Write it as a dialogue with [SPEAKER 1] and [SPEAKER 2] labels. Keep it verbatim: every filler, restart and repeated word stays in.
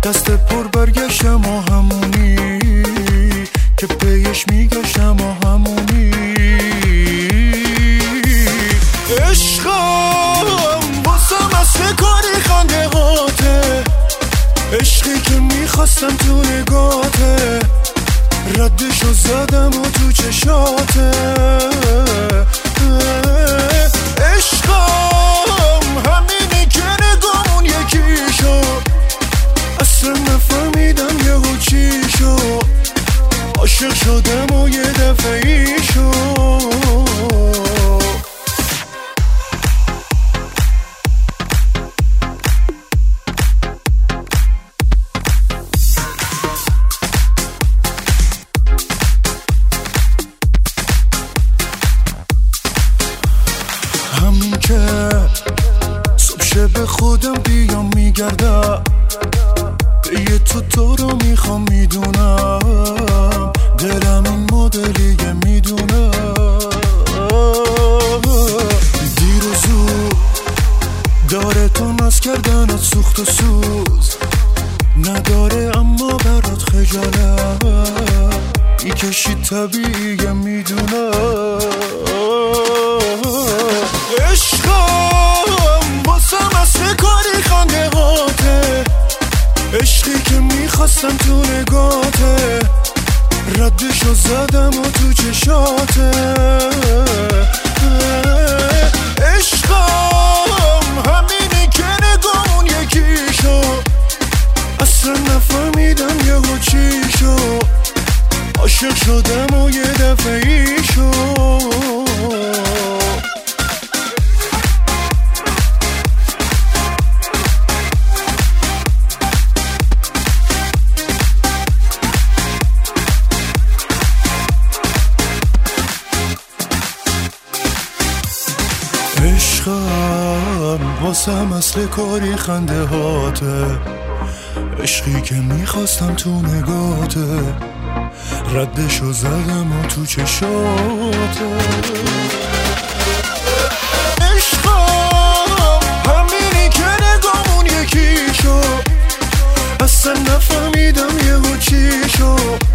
[SPEAKER 1] دست پر برگشتم و همونی که پیش میگشتم و همونی. عشقم واسم اصل کاری خنده هاته، عشقی که میخواستم تو نگاته، ردشو زدم و تو چشاته. عشقم همینی که نگامون یکی شد، اصلا نفهمیدم یهو چی شد، عاشق شدم و یه دفعه ای شد. همین که صبح شب خودم بیام میگردم، به یه تو تو رو میخوام میدونم، دلم این مدلیه میدونم. دیر و زود داره تو ناز کردنت سوخت و سوز نداره، اما برات خجالت میکشی طبیعیه میدونم. عشقم واسم اصل کاری خنده هاته، عشقی که میخواستم تو نگاته، ردشو زدم و تو چشاته. عشقم همینی که نگامون یکی شد، اصلا نفهمیدم یهو چی شد، عاشق شدم و یه دفعه ای شد. عشقم واسم اصل کاری خنده هاته، عشقی که میخواستم تو نگاته، ردشو زدم و تو چشاته. عشقم همینی که نگامون یکی شد، اصلا نفهمیدم یهو چی شد،